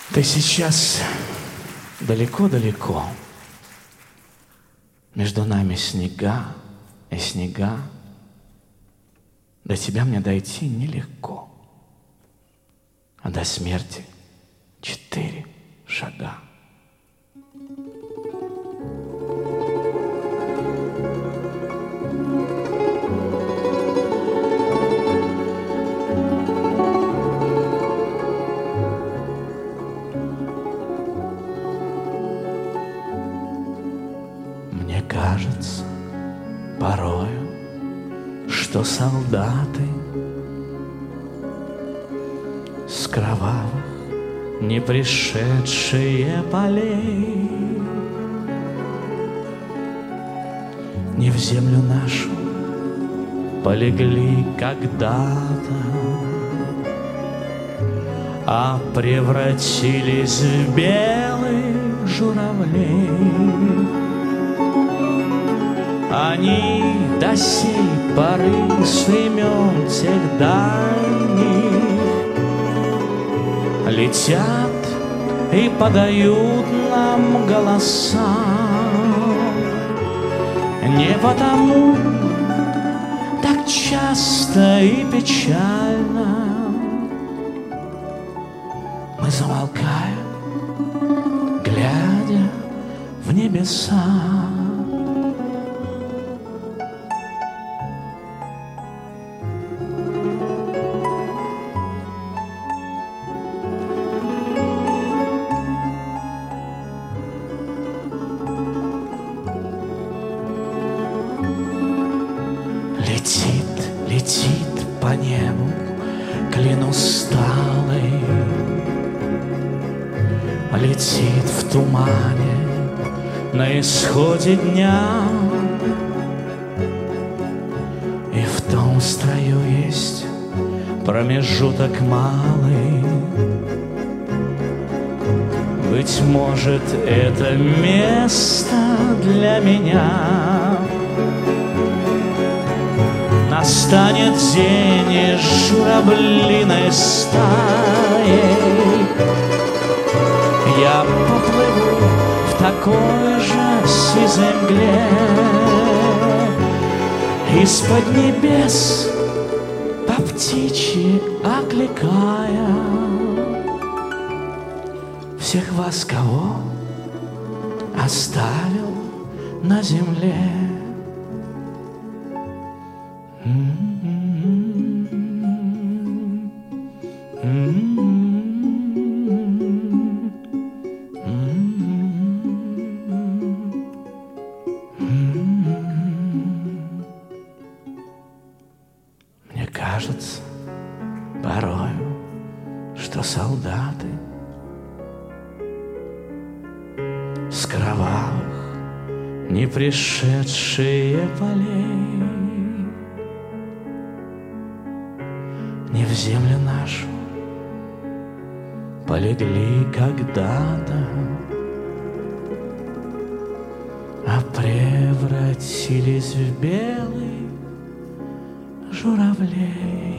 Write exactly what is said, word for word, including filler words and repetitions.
Ты сейчас далеко-далеко. Между нами снега и снега. До тебя мне дойти нелегко. А до смерти четыре шага. Мне кажется порою, что солдаты с кровавых не пришедшие полей не в землю нашу полегли когда-то, а превратились в белых журавлей. Они до сей поры с времен тех дальних летят и подают нам голоса. Не потому так часто и печально мы замолкаем, глядя в небеса. Летит, летит по небу клин усталый, летит в тумане на исходе дня. И в том строю есть промежуток малый. Быть может, это место для меня. Настанет день, и журавлиной стаей я поплыву в такой же сизой мгле, из-под небес по птичьи окликая всех вас, кого оставил на земле. Мне кажется порою, что солдаты с кровавых не пришедшие полей не в землю нашу полегли когда-то, а превратились в белых журавлей.